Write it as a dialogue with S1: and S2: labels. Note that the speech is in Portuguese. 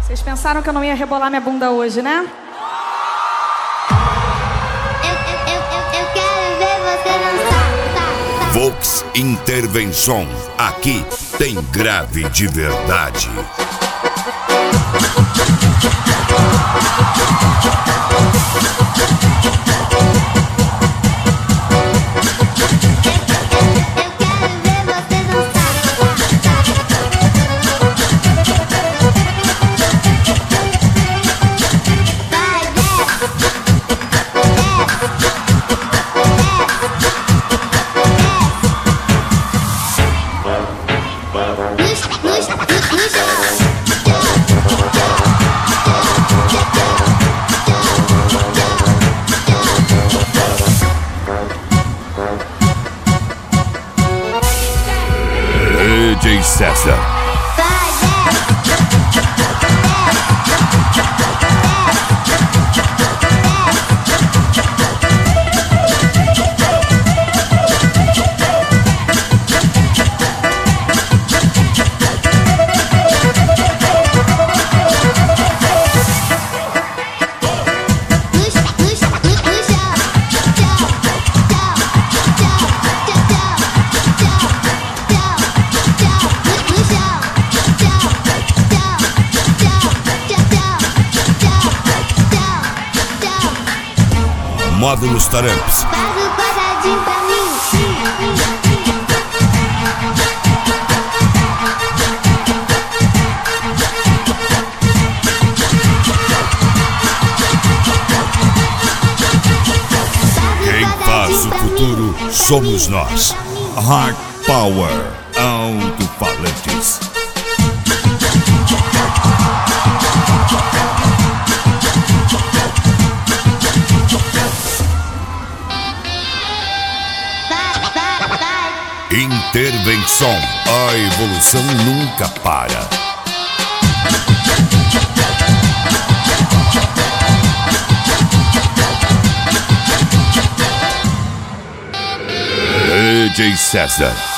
S1: Vocês pensaram que eu não ia rebolar minha bunda hoje, né?
S2: Eu quero ver você dançar.
S3: Vox Intervenção. Aqui tem grave de verdade. DJ César. Módulos Taramps.
S2: Faz o quadradinho pra mim.
S3: Quem faz o futuro somos nós. Hard Power Alto-Falantes. Intervenção. A evolução nunca para. DJ César.